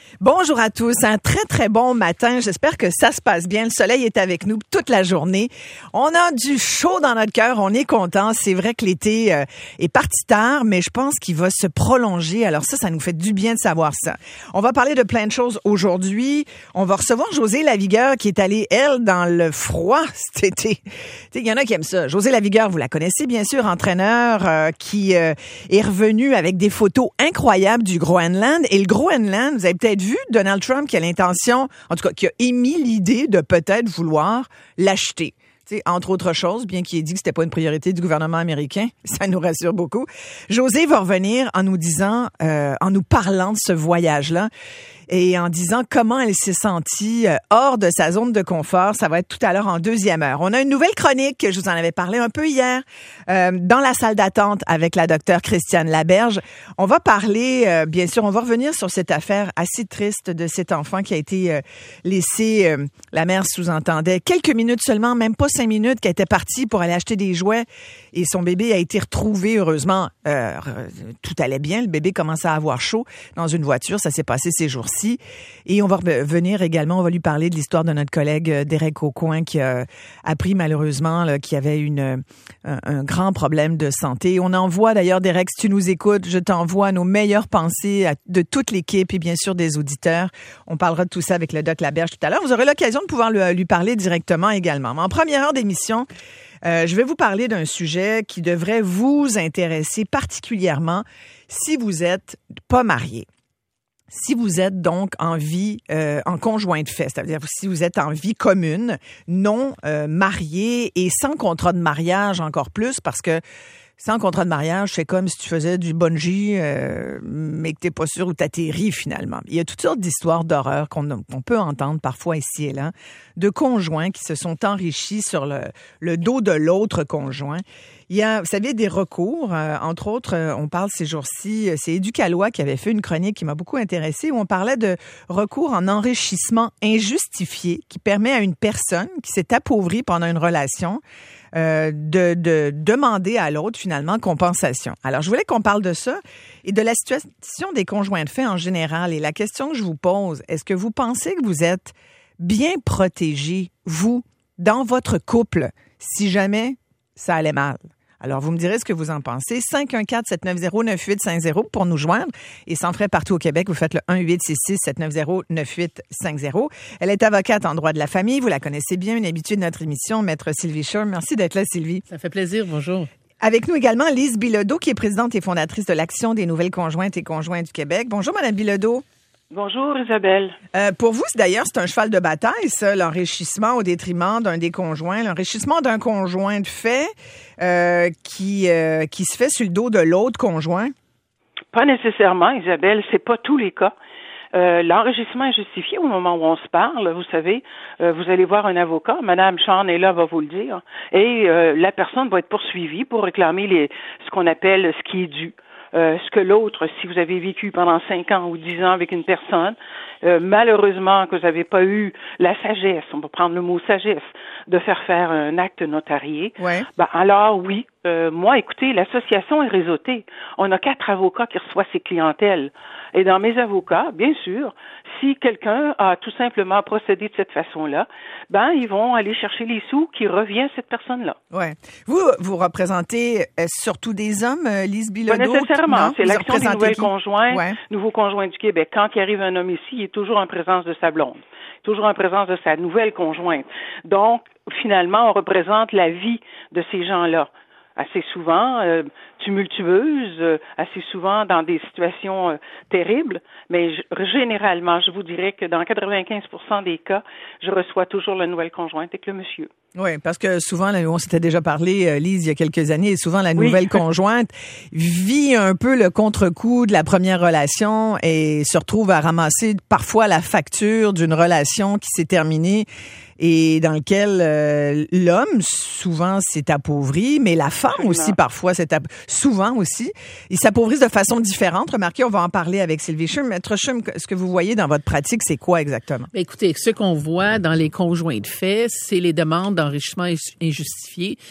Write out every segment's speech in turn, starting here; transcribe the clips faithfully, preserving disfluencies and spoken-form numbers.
Bonjour à tous, un très très bon matin, j'espère que ça se passe bien, le soleil est avec nous toute la journée, on a du chaud dans notre cœur, on est content, c'est vrai que l'été euh, est parti tard, mais je pense qu'il va se prolonger, alors ça, ça nous fait du bien de savoir ça. On va parler de plein de choses aujourd'hui, on va recevoir Josée Lavigueur qui est allée, elle, dans le froid cet été. Il y en a qui aiment ça. Josée Lavigueur, vous la connaissez bien sûr, entraîneur euh, qui euh, est revenu avec des photos incroyables du Groenland, et le Groenland, vous avez peut-être vu Donald Trump qui a l'intention, en tout cas, qui a émis l'idée de peut-être vouloir l'acheter. T'sais, entre autres choses, bien qu'il ait dit que c'était pas une priorité du gouvernement américain, ça nous rassure beaucoup. Josée va revenir en nous disant, euh, en nous parlant de ce voyage-là et en disant comment elle s'est sentie euh, hors de sa zone de confort. Ça va être tout à l'heure en deuxième heure. On a une nouvelle chronique, je vous en avais parlé un peu hier, euh, dans la salle d'attente avec la docteure Christiane Laberge. On va parler, euh, bien sûr, on va revenir sur cette affaire assez triste de cet enfant qui a été euh, laissé, euh, la mère sous-entendait, quelques minutes seulement, même pas cinq minutes, qui était partie pour aller acheter des jouets et son bébé a été retrouvé, heureusement, euh, tout allait bien, le bébé commençait à avoir chaud dans une voiture, ça s'est passé ces jours-ci. Et on va revenir également, on va lui parler de l'histoire de notre collègue Derek Aucoin qui a appris malheureusement là, qu'il y avait une, un, un grand problème de santé. On envoie d'ailleurs, Derek, si tu nous écoutes, je t'envoie nos meilleures pensées à, de toute l'équipe et bien sûr des auditeurs. On parlera de tout ça avec le doc Laberge tout à l'heure. Vous aurez l'occasion de pouvoir lui, lui parler directement également. Mais en première heure d'émission, euh, je vais vous parler d'un sujet qui devrait vous intéresser particulièrement si vous êtes pas marié. Si vous êtes donc en vie, euh, en conjoint de fait, c'est-à-dire si vous êtes en vie commune, non euh, marié et sans contrat de mariage encore plus, parce que sans contrat de mariage, c'est comme si tu faisais du bungee, euh, mais que t'es pas sûr où t'atterris finalement. Il y a toutes sortes d'histoires d'horreur qu'on, qu'on peut entendre parfois ici et là, de conjoints qui se sont enrichis sur le, le dos de l'autre conjoint. Il y a, vous savez, des recours. Euh, entre autres, euh, on parle ces jours-ci, c'est Éducalois qui avait fait une chronique qui m'a beaucoup intéressée, où on parlait de recours en enrichissement injustifié qui permet à une personne qui s'est appauvrie pendant une relation euh, de, de demander à l'autre, finalement, compensation. Alors, je voulais qu'on parle de ça et de la situation des conjoints de fait en général. Et la question que je vous pose, est-ce que vous pensez que vous êtes bien protégé, vous, dans votre couple, si jamais ça allait mal? Alors, vous me direz ce que vous en pensez. cinq un quatre sept neuf zéro neuf huit cinq zéro pour nous joindre. Et sans frais partout au Québec, vous faites le un huit six six sept neuf zéro neuf huit cinq zéro. Elle est avocate en droit de la famille. Vous la connaissez bien, une habituée de notre émission, Maître Sylvie Schur. Merci d'être là, Sylvie. Ça fait plaisir. Bonjour. Avec nous également, Lise Bilodeau, qui est présidente et fondatrice de l'Action des nouvelles conjointes et conjoints du Québec. Bonjour, Madame Bilodeau. Bonjour Isabelle. Euh, pour vous, c'est d'ailleurs, c'est un cheval de bataille, ça, l'enrichissement au détriment d'un des conjoints, l'enrichissement d'un conjoint de fait euh, qui euh, qui se fait sur le dos de l'autre conjoint. Pas nécessairement, Isabelle, c'est pas tous les cas. Euh, l'enrichissement est justifié au moment où on se parle. Vous savez, euh, vous allez voir un avocat, Madame Sean est là, va vous le dire, et euh, la personne va être poursuivie pour réclamer les ce qu'on appelle ce qui est dû. Euh, ce que l'autre, si vous avez vécu pendant cinq ans ou dix ans avec une personne, euh, malheureusement que vous n'avez pas eu la sagesse, on va prendre le mot sagesse, de faire faire un acte notarié, ouais. ben alors oui, euh, moi, écoutez, l'association est réseautée. On a quatre avocats qui reçoivent ces clientèles. Et dans mes avocats, bien sûr, si quelqu'un a tout simplement procédé de cette façon-là, ben ils vont aller chercher les sous qui reviennent à cette personne-là. Ouais. Vous, vous représentez euh, surtout des hommes, euh, Lise Bilodeau? Pas nécessairement. Non? C'est vous l'Action des nouvelles qui? conjoints, ouais. nouveaux conjoints du Québec. Quand il arrive un homme ici, il est toujours en présence de sa blonde, toujours en présence de sa nouvelle conjointe. Donc, finalement, on représente la vie de ces gens-là. Assez souvent euh, tumultueuses, euh, assez souvent dans des situations euh, terribles, mais je, généralement, je vous dirais que dans quatre-vingt-quinze pour cent des cas, je reçois toujours la nouvelle conjointe avec le monsieur. Oui, parce que souvent, là, on s'était déjà parlé, euh, Lise, il y a quelques années, et souvent la nouvelle oui. conjointe vit un peu le contre-coup de la première relation et se retrouve à ramasser parfois la facture d'une relation qui s'est terminée et dans lequel euh, l'homme souvent s'est appauvri, mais la femme Absolument. aussi parfois s'est app- souvent aussi, ils s'appauvrissent de façon différente. Remarquez, on va en parler avec Sylvie Schum. Maître Schum, ce que vous voyez dans votre pratique, c'est quoi exactement? Bien, écoutez, ce qu'on voit dans les conjoints de fait, c'est les demandes d'enrichissement injustifié.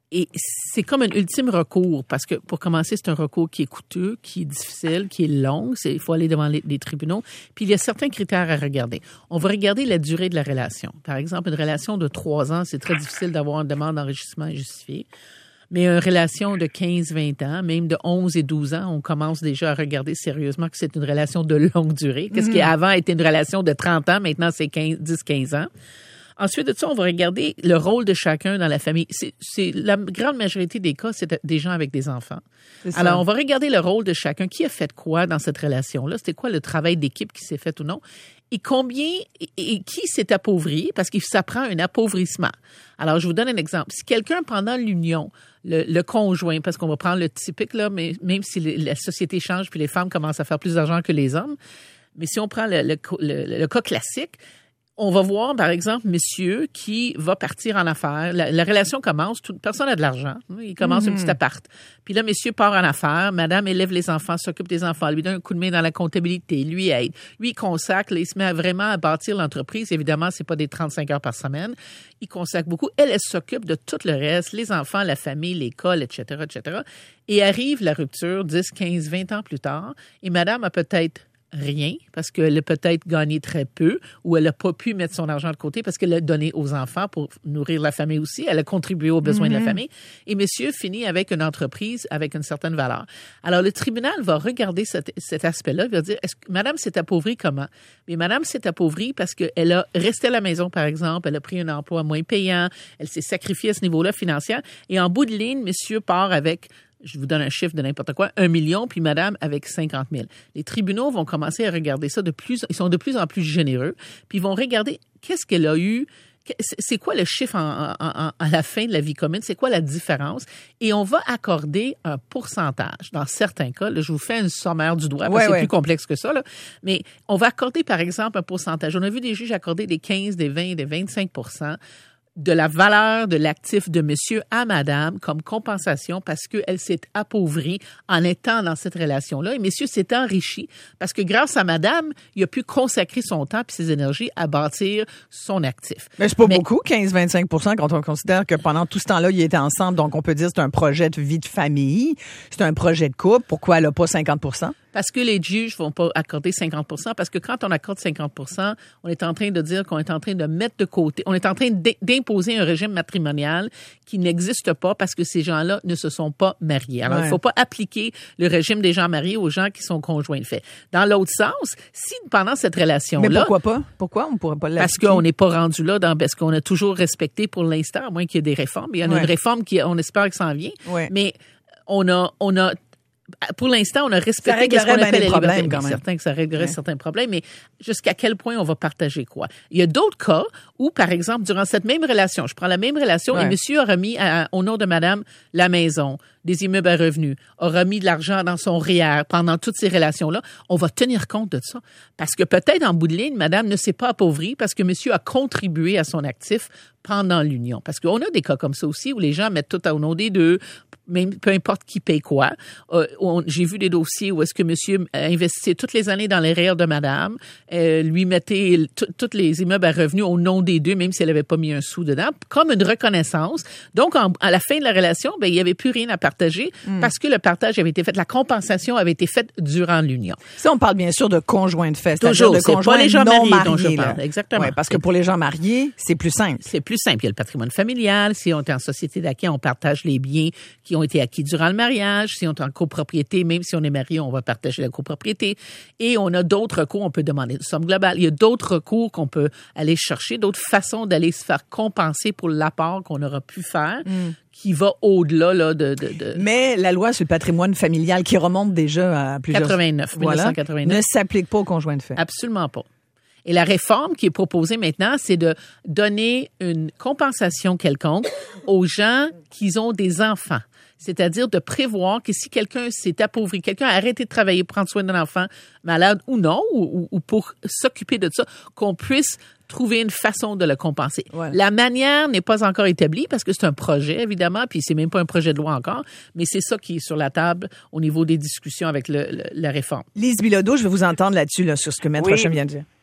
Et c'est comme un ultime recours, parce que pour commencer, c'est un recours qui est coûteux, qui est difficile, qui est long. C'est, il faut aller devant les, les tribunaux. Puis il y a certains critères à regarder. On va regarder la durée de la relation. Par exemple, une relation de trois ans, c'est très difficile d'avoir une demande d'enrichissement injustifiée. Mais une relation de quinze vingt ans, même de onze et douze ans, on commence déjà à regarder sérieusement que c'est une relation de longue durée. Qu'est-ce mmh. qui avant était une relation de trente ans, maintenant c'est dix quinze ans. Ensuite de ça, on va regarder le rôle de chacun dans la famille. C'est, c'est la grande majorité des cas, c'est des gens avec des enfants. Alors, on va regarder le rôle de chacun. Qui a fait quoi dans cette relation-là? C'était quoi le travail d'équipe qui s'est fait ou non? Et combien, et, et qui s'est appauvri? Parce que ça prend un appauvrissement. Alors, je vous donne un exemple. Si quelqu'un, pendant l'union, le, le conjoint, parce qu'on va prendre le typique, là, mais même si le, la société change puis les femmes commencent à faire plus d'argent que les hommes, mais si on prend le, le, le, le cas classique, on va voir, par exemple, monsieur qui va partir en affaires. La, la relation commence, toute personne a de l'argent. Il commence mm-hmm. un petit appart. Puis là, monsieur part en affaires. Madame élève les enfants, s'occupe des enfants, lui donne un coup de main dans la comptabilité, lui aide. Lui, il consacre, là, il se met vraiment à bâtir l'entreprise. Évidemment, c'est pas des trente-cinq heures par semaine. Il consacre beaucoup. Elle, elle s'occupe de tout le reste, les enfants, la famille, l'école, et cetera, et cetera. Et arrive la rupture dix, quinze, vingt ans plus tard. Et madame a peut-être rien, parce qu'elle a peut-être gagné très peu, ou elle n'a pas pu mettre son argent de côté parce qu'elle l'a donné aux enfants pour nourrir la famille aussi. Elle a contribué aux besoins mm-hmm. de la famille. Et monsieur finit avec une entreprise avec une certaine valeur. Alors, le tribunal va regarder cet, cet aspect-là. Il va dire, est-ce que madame s'est appauvrie comment? Mais madame s'est appauvrie parce qu'elle a resté à la maison, par exemple. Elle a pris un emploi moins payant. Elle s'est sacrifiée à ce niveau-là financier. Et en bout de ligne, monsieur part avec, je vous donne un chiffre de n'importe quoi, un million, puis madame avec cinquante mille. Les tribunaux vont commencer à regarder ça de plus, ils sont de plus en plus généreux, puis ils vont regarder qu'est-ce qu'elle a eu, c'est quoi le chiffre en, en, en, à la fin de la vie commune, c'est quoi la différence, et on va accorder un pourcentage. Dans certains cas, là, je vous fais une sommaire du doigt, parce ouais, que c'est ouais. plus complexe que ça, là, mais on va accorder, par exemple, un pourcentage. On a vu des juges accorder des quinze, des vingt, des vingt-cinq pour cent de la valeur de l'actif de monsieur à madame comme compensation parce qu'elle s'est appauvrie en étant dans cette relation-là. Et monsieur s'est enrichi parce que grâce à madame, il a pu consacrer son temps et ses énergies à bâtir son actif. Mais c'est pas Mais, beaucoup, quinze à vingt-cinq pour cent quand on considère que pendant tout ce temps-là, ils étaient ensemble. Donc, on peut dire que c'est un projet de vie de famille, c'est un projet de couple. Pourquoi elle n'a pas cinquante pour cent? Parce que les juges vont pas accorder cinquante pour cent, parce que quand on accorde cinquante pour cent, on est en train de dire qu'on est en train de mettre de côté, on est en train d'imposer un régime matrimonial qui n'existe pas parce que ces gens-là ne se sont pas mariés. Alors, ouais. il faut pas appliquer le régime des gens mariés aux gens qui sont conjoints de fait. Dans l'autre sens, si pendant cette relation-là... Mais pourquoi pas? Pourquoi on pourrait pas l'appliquer? Parce qu'on n'est pas rendu là, dans, parce qu'on a toujours respecté pour l'instant, à moins qu'il y ait des réformes. Il y en a ouais. une réforme qui, on espère que ça en vient. Ouais. Mais on a, on a pour l'instant, on a respecté ce qu'on appelle les problèmes. C'est certain que ça réglerait ouais. certains problèmes, mais jusqu'à quel point on va partager quoi? Il y a d'autres cas où, par exemple, durant cette même relation, je prends la même relation ouais. et monsieur a remis à, au nom de madame la maison, des immeubles à revenus, a remis de l'argent dans son R E E R pendant toutes ces relations-là, on va tenir compte de ça. Parce que peut-être, en bout de ligne, madame ne s'est pas appauvrie parce que monsieur a contribué à son actif pendant l'union. Parce qu'on a des cas comme ça aussi où les gens mettent tout au nom des deux, même peu importe qui paye quoi. Euh, on, j'ai vu des dossiers où est-ce que monsieur investissait toutes les années dans les R E E R de madame, euh, lui mettait tous les immeubles à revenus au nom des deux, même si elle n'avait pas mis un sou dedans, comme une reconnaissance. Donc, en, à la fin de la relation, ben, il n'y avait plus rien à partager mm. parce que le partage avait été fait, la compensation avait été faite durant l'union. Ça, on parle bien sûr de conjoints de fait, toujours, c'est-à-dire de conjoints pas les gens non mariés, mariés dont je parle. Exactement. Ouais, parce que pour les gens mariés, c'est plus simple. C'est plus simple. Il y a le patrimoine familial. Si on est en société d'acquis, on partage les biens qui ont été acquis durant le mariage. Si on est en copropriété, même si on est marié, on va partager la copropriété. Et on a d'autres recours. On peut demander une somme globale. Il y a d'autres recours qu'on peut aller chercher, d'autres façons d'aller se faire compenser pour l'apport qu'on aura pu faire. Mm. Qui va au-delà là, de, de, de... Mais la loi sur le patrimoine familial qui remonte déjà à plusieurs... quatre-vingt-neuf, voilà, dix-neuf cent quatre-vingt-neuf. Ne s'applique pas aux conjoints de fait. Absolument pas. Et la réforme qui est proposée maintenant, c'est de donner une compensation quelconque aux gens qui ont des enfants. C'est-à-dire de prévoir que si quelqu'un s'est appauvri, quelqu'un a arrêté de travailler pour prendre soin d'un enfant malade ou non, ou, ou pour s'occuper de ça, qu'on puisse trouver une façon de le compenser. Ouais. La manière n'est pas encore établie parce que c'est un projet, évidemment, puis c'est même pas un projet de loi encore, mais c'est ça qui est sur la table au niveau des discussions avec le, le, la réforme. Lise Bilodeau, je vais vous entendre là-dessus, là, sur ce que Maître oui. Rochon vient de dire.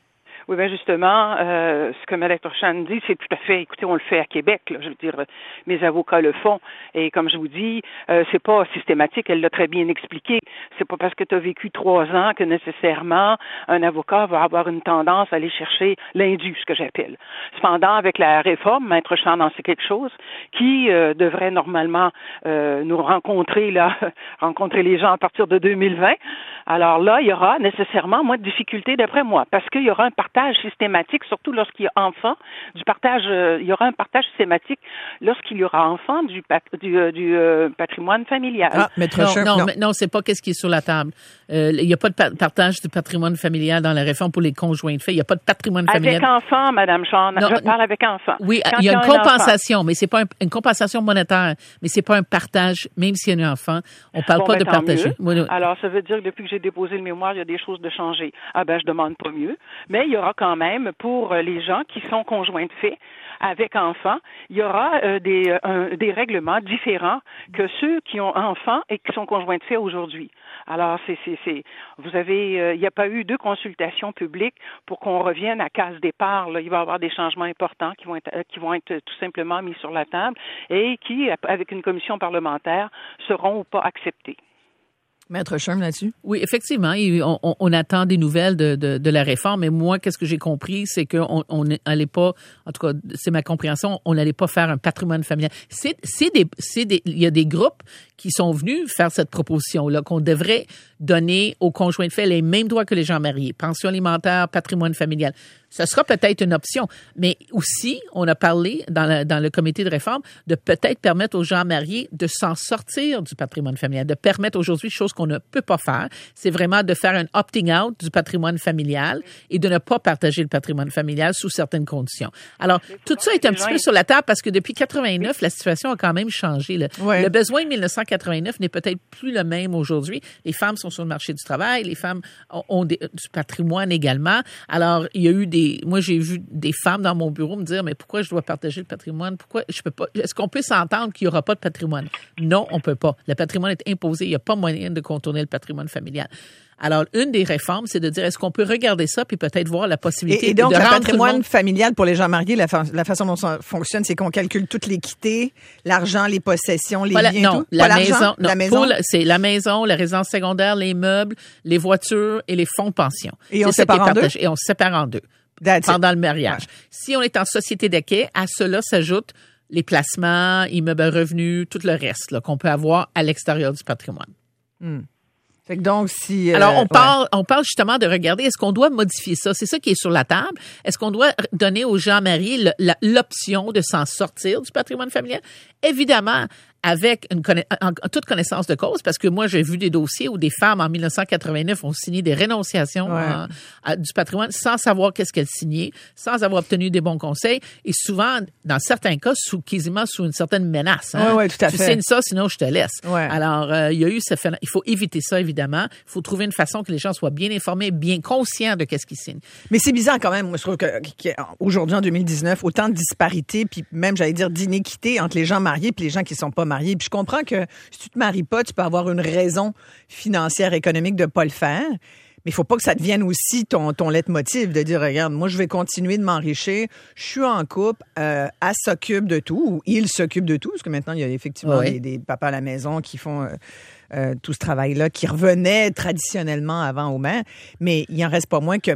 Oui, bien justement, euh, ce que Maître Chan dit, c'est tout à fait, écoutez, on le fait à Québec, là, je veux dire, mes avocats le font, et comme je vous dis, euh, c'est pas systématique, elle l'a très bien expliqué, c'est pas parce que tu as vécu trois ans que nécessairement un avocat va avoir une tendance à aller chercher l'indu, ce que j'appelle. Cependant, avec la réforme, Maître Chan en sait quelque chose, qui euh, devrait normalement euh, nous rencontrer, là, rencontrer les gens à partir de deux mille vingt, alors là, il y aura nécessairement moins de difficultés d'après moi, parce qu'il y aura un partage systématique, surtout lorsqu'il y a enfant, du partage, euh, il y aura un partage systématique lorsqu'il y aura enfant du, pat- du, euh, du euh, patrimoine familial. Ah, Maître Non, Cher, non, non. mais non, c'est pas qu'est-ce qui est sur la table. Euh, Il n'y a pas de pa- partage du patrimoine familial dans la réforme pour les conjoints de fait. Il n'y a pas de patrimoine familial. Avec enfant, Madame Chan, Non, je parle avec enfant. Oui, Quand il y a une un enfant- compensation, mais c'est pas un- une compensation monétaire, mais c'est pas un partage, même s'il y a un enfant. On parle Bon, pas ben, de tant partager. mieux. Oui, oui. Alors, ça veut dire que depuis que j'ai déposé le mémoire, il y a des choses de changer. Ah ben, je demande pas mieux. Mais il y aura quand même, pour les gens qui sont conjoints de fait, avec enfants, il y aura euh, des, euh, un- des règlements différents que ceux qui ont enfants et qui sont conjoints de fait aujourd'hui. Alors, c'est, c'est, c'est, vous avez, euh, il n'y a pas eu de consultation publique pour qu'on revienne à case départ. Là. Il va y avoir des changements importants qui vont être, euh, qui vont être tout simplement mis sur la table et qui, avec une commission parlementaire, seront ou pas acceptés. Maître Sherm là-dessus? Oui, effectivement, et on, on, on attend des nouvelles de, de, de la réforme. Mais moi, qu'est-ce que j'ai compris, c'est qu'on on n'allait pas, en tout cas, c'est ma compréhension, on n'allait pas faire un patrimoine familial. C'est, c'est des, c'est des, il y a des groupes qui sont venus faire cette proposition-là, qu'on devrait donner aux conjoints de fait les mêmes droits que les gens mariés, pension alimentaire, patrimoine familial. Ce sera peut-être une option, mais aussi, on a parlé dans, la, dans le comité de réforme de peut-être permettre aux gens mariés de s'en sortir du patrimoine familial, de permettre aujourd'hui, chose qu'on ne peut pas faire, c'est vraiment de faire un opting out du patrimoine familial et de ne pas partager le patrimoine familial sous certaines conditions. Alors, tout ça est un petit peu sur la table parce que depuis quatre-vingt-neuf, la situation a quand même changé. Là. Ouais. Le besoin de mille neuf cent quatre-vingt-neuf n'est peut-être plus le même aujourd'hui. Les femmes sont sur le marché du travail, les femmes ont, ont des, du patrimoine également. Alors, il y a eu des moi, j'ai vu des femmes dans mon bureau me dire, mais pourquoi je dois partager le patrimoine? Pourquoi je peux pas? Est-ce qu'on peut s'entendre qu'il n'y aura pas de patrimoine? Non, on peut pas. Le patrimoine est imposé. Il n'y a pas moyen de contourner le patrimoine familial. Alors, une des réformes, c'est de dire, est-ce qu'on peut regarder ça puis peut-être voir la possibilité Et, et donc, de le rendre patrimoine tout le monde... familial pour les gens mariés, la, fa- la façon dont ça fonctionne, c'est qu'on calcule toute l'équité, l'argent, les possessions, les Voilà, biens, non, tout. la Pas maison, l'argent, non, la maison. pour le- c'est la maison, la résidence secondaire, les meubles, les voitures et les fonds de pension. Et on C'est ça sépare qui est en deux? partagé. Et on se sépare en deux. That's it. Pendant le mariage. Ouais. Si on est en société d'acquet, à cela s'ajoutent les placements, immeubles à revenus, tout le reste là, qu'on peut avoir à l'extérieur du patrimoine. Hmm. Fait que donc, si... euh, Alors, on ouais. parle, on parle justement de regarder, est-ce qu'on doit modifier ça? C'est ça qui est sur la table. Est-ce qu'on doit donner aux gens mariés le- la- l'option de s'en sortir du patrimoine familial? Évidemment, avec une conna- en, en toute connaissance de cause, parce que moi, j'ai vu des dossiers où des femmes, en mille neuf cent quatre-vingt-neuf, ont signé des rénonciations Ouais. en- à- du patrimoine sans savoir qu'est-ce qu'elles signaient, sans avoir obtenu des bons conseils, et souvent, dans certains cas, sous, quasiment sous une certaine menace. Hein? Ouais, ouais, tout à tu fait. signes ça, sinon je te laisse. Ouais. Alors, euh, il y a eu ce phénomène. Il faut éviter ça, évidemment. Il faut trouver une façon que les gens soient bien informés, bien conscients de qu'est-ce qu'ils signent. Mais c'est bizarre quand même. Moi, je trouve que qu'aujourd'hui, en deux mille dix-neuf, autant de disparités, puis même, j'allais dire, d'inéquité entre les gens mariés et les gens qui sont pas mariés. Puis je comprends que si tu te maries pas, tu peux avoir une raison financière, économique de pas le faire. Mais il faut pas que ça devienne aussi ton, ton leitmotiv de dire, regarde, moi, je vais continuer de m'enrichir. Je suis en couple, euh, elle s'occupe de tout, ou il s'occupe de tout, parce que maintenant, il y a effectivement Ouais. des, des papas à la maison qui font euh, euh, tout ce travail-là, qui revenait traditionnellement avant aux mères. Mais il en reste pas moins que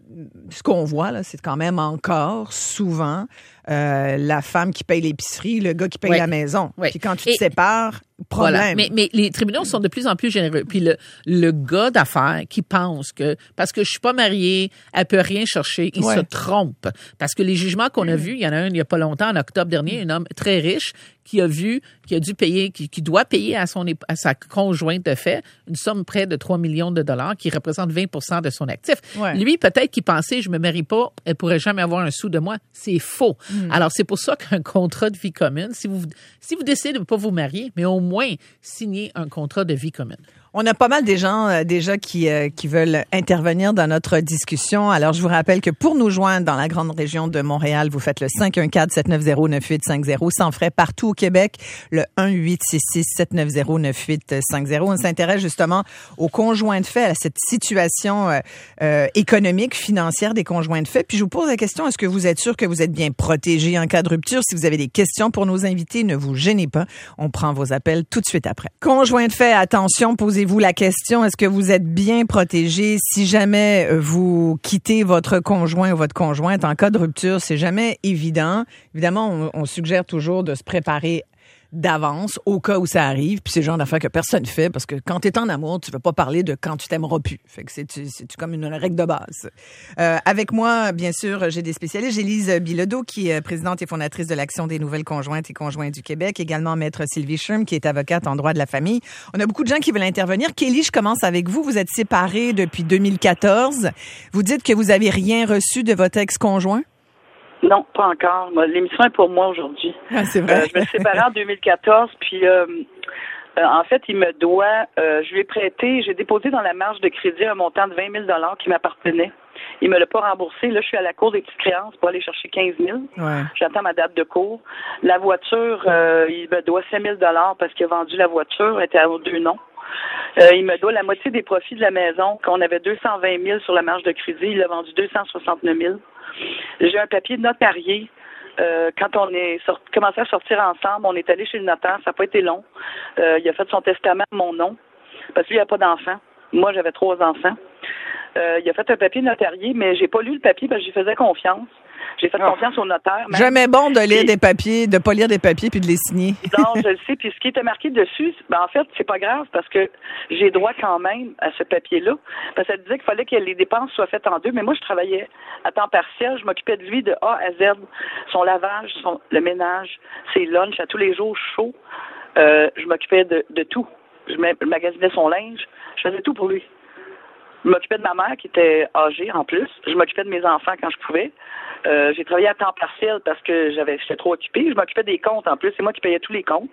ce qu'on voit, là, c'est quand même encore souvent euh, la femme qui paye l'épicerie, le gars qui paye Ouais. la maison. Ouais. Puis quand tu Et- te sépares, problème. Voilà. Mais, mais les tribunaux sont de plus en plus généreux. Puis le, le gars d'affaires qui pense que parce que je suis pas mariée, elle peut rien chercher, il Ouais. se trompe. Parce que les jugements qu'on a vus, il y en a un il y a pas longtemps, en octobre dernier, un homme très riche qui a vu, qui a dû payer, qui, qui doit payer à son ép- à sa conjointe de fait une somme près de trois millions de dollars qui représente vingt pour cent de son actif. Ouais. Lui, peut-être qu'il pensait, je me marie pas, elle pourrait jamais avoir un sou de moi. C'est faux. Alors, c'est pour ça qu'un contrat de vie commune, si vous, si vous décidez de ne pas vous marier, mais au moins signer un contrat de vie commune. On a pas mal des gens euh, déjà qui euh, qui veulent intervenir dans notre discussion. Alors, je vous rappelle que pour nous joindre dans la grande région de Montréal, vous faites le cinq un quatre, sept neuf zéro, neuf huit cinq zéro sans frais partout au Québec, le un huit six six, sept neuf zéro, neuf huit cinq zéro. On s'intéresse justement aux conjoints de fait, à cette situation euh, euh, économique, financière des conjoints de fait. Puis je vous pose la question, est-ce que vous êtes sûr que vous êtes bien protégé en cas de rupture? Si vous avez des questions pour nos invités, ne vous gênez pas. On prend vos appels tout de suite après. Conjoint de fait, attention, posez vous la question, est-ce que vous êtes bien protégé si jamais vous quittez votre conjoint ou votre conjointe en cas de rupture? C'est jamais évident. Évidemment, on, on suggère toujours de se préparer d'avance au cas où ça arrive, puis c'est le genre d'affaire que personne fait parce que quand tu es en amour, tu veux pas parler de quand tu t'aimeras plus. Fait que c'est, c'est, c'est comme une règle de base. Euh, avec moi, bien sûr, j'ai des spécialistes. J'ai Lise Bilodeau, qui est présidente et fondatrice de l'Action des nouvelles conjointes et conjoints du Québec. Également, maître Sylvie Schirm, qui est avocate en droit de la famille. On a beaucoup de gens qui veulent intervenir. Kelly, je commence avec vous. Vous êtes séparés depuis deux mille quatorze. Vous dites que vous avez rien reçu de votre ex-conjoint? Non, pas encore. L'émission est pour moi aujourd'hui. Ah, c'est vrai. Euh, je me suis séparée en deux mille quatorze, puis euh, euh, en fait, il me doit, euh, je lui ai prêté, j'ai déposé dans la marge de crédit un montant de vingt mille dollars qui m'appartenait. Il me l'a pas remboursé. Là, je suis à la cour des petites créances pour aller chercher quinze mille. Ouais. J'attends ma date de cours. La voiture, euh, il me doit cinq mille dollars parce qu'il a vendu la voiture, elle était à deux noms. Euh, il me doit la moitié des profits de la maison. Quand on avait deux cent vingt mille sur la marge de crédit, il a vendu deux cent soixante-neuf mille. J'ai un papier notarié. Euh, quand on est sorti, commencé à sortir ensemble, on est allé chez le notaire. Ça n'a pas été long. Euh, il a fait son testament à mon nom parce qu'il n'y a pas d'enfants. Moi, j'avais trois enfants. Euh, il a fait un papier notarié, mais j'ai pas lu le papier parce que j'y faisais confiance. J'ai fait confiance au notaire. Même. Jamais bon de lire puis, des papiers, de pas lire des papiers puis de les signer. Non, je le sais. Puis ce qui était marqué dessus, ben en fait, c'est pas grave parce que j'ai droit quand même à ce papier-là. Parce que ça disait qu'il fallait que les dépenses soient faites en deux. Mais moi, je travaillais à temps partiel. Je m'occupais de lui de A à Z. Son lavage, son, le ménage, ses lunchs à tous les jours chauds. Euh, je m'occupais de, de tout. Je magasinais son linge. Je faisais tout pour lui. Je m'occupais de ma mère qui était âgée en plus. Je m'occupais de mes enfants quand je pouvais. Euh, j'ai travaillé à temps partiel parce que j'avais j'étais trop occupée. Je m'occupais des comptes en plus. C'est moi qui payais tous les comptes.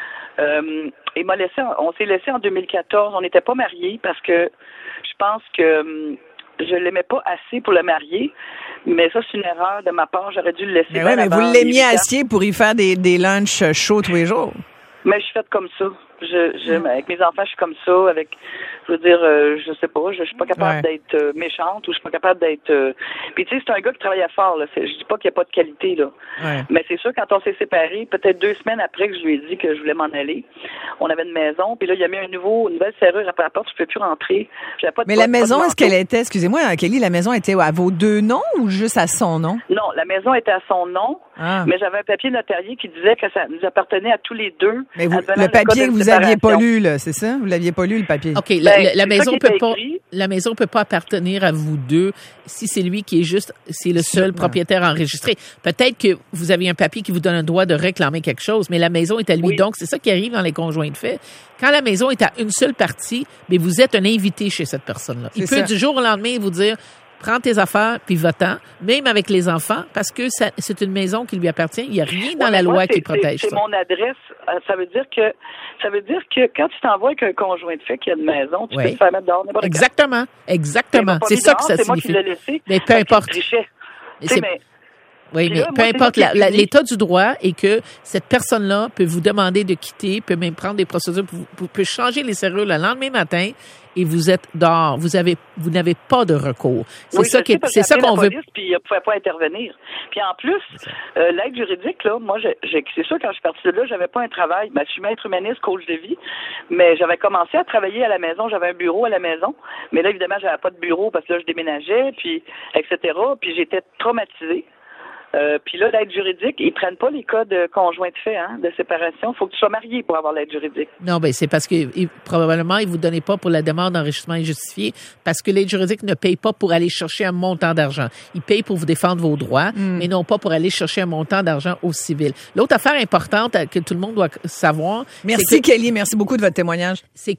Euh, et m'a laissé, on s'est laissé en deux mille quatorze. On n'était pas mariés parce que je pense que hum, je l'aimais pas assez pour le marier. Mais ça, c'est une erreur de ma part. J'aurais dû le laisser. Mais oui, mais vous l'aimiez assez pour y faire des, des lunchs chauds tous les jours. Mais je suis faite comme ça. Je, je, avec mes enfants, je suis comme ça. Avec, je veux dire, euh, je sais pas, je, je suis pas capable ouais. d'être euh, méchante ou je suis pas capable d'être. Euh... Puis tu sais, c'est un gars qui travaillait fort. Là. C'est, je dis pas qu'il y a pas de qualité là. Ouais. Mais c'est sûr, quand on s'est séparés, peut-être deux semaines après que je lui ai dit que je voulais m'en aller, on avait une maison. Puis là, il a mis un nouveau, une nouvelle serrure après la porte. Je pouvais plus rentrer. J'avais pas de. Mais pas, la maison, pas de est-ce qu'elle était, excusez-moi, Kelly, la maison était à vos deux noms ou juste à son nom? Non, la maison était à son nom. Ah. Mais j'avais un papier notarié qui disait que ça nous appartenait à tous les deux. Mais vous, le papier que vous aviez pas lu, là, c'est ça? Vous l'aviez pas lu, le papier? OK. La, ben, la, la maison peut pas, la maison peut pas appartenir à vous deux si c'est lui qui est juste, c'est le seul propriétaire enregistré. Peut-être que vous avez un papier qui vous donne un droit de réclamer quelque chose, mais la maison est à lui. Oui. Donc, c'est ça qui arrive dans les conjoints de fait. Quand la maison est à une seule partie, mais vous êtes un invité chez cette personne-là. Il c'est peut ça. Du jour au lendemain vous dire, prends tes affaires puis va-t'en, même avec les enfants, parce que ça, c'est une maison qui lui appartient. Il n'y a rien dans ouais, la loi moi, qui protège c'est, ça. C'est mon adresse. Ça veut dire que ça veut dire que quand tu t'envoies avec un conjoint de fait qui a une maison, tu ouais. peux te faire mettre dehors n'importe quoi. Exactement, exactement. C'est ça que ça c'est signifie. Moi qui l'ai laissé, mais peu importe. C'est, mais, oui, mais là, peu moi, importe, la, la, l'état du droit est que cette personne-là peut vous demander de quitter, peut même prendre des procédures, peut, peut changer les serrures le lendemain matin et vous êtes dehors. Vous avez, vous n'avez pas de recours. C'est oui, ça qui, c'est ça qu'on la veut. Police, puis il ne pouvait pas intervenir. Puis en plus, euh, l'aide juridique, là, moi, j'ai, j'ai, c'est sûr quand je suis partie de là, j'avais pas un travail. Ben, je suis maître humaniste, coach de vie, mais j'avais commencé à travailler à la maison. J'avais un bureau à la maison, mais là, évidemment, j'avais pas de bureau parce que là, je déménageais, puis et cetera. Puis j'étais traumatisée. Euh, puis là, l'aide juridique, ils prennent pas les cas de conjoint de fait, hein, de séparation. Il faut que tu sois marié pour avoir l'aide juridique. Non, ben c'est parce que il, probablement ils vous donnaient pas pour la demande d'enrichissement injustifié, parce que l'aide juridique ne paye pas pour aller chercher un montant d'argent. Il paye pour vous défendre vos droits, mm. mais non pas pour aller chercher un montant d'argent au civil. L'autre affaire importante que tout le monde doit savoir. Merci c'est que, Kelly, merci beaucoup de votre témoignage. C'est que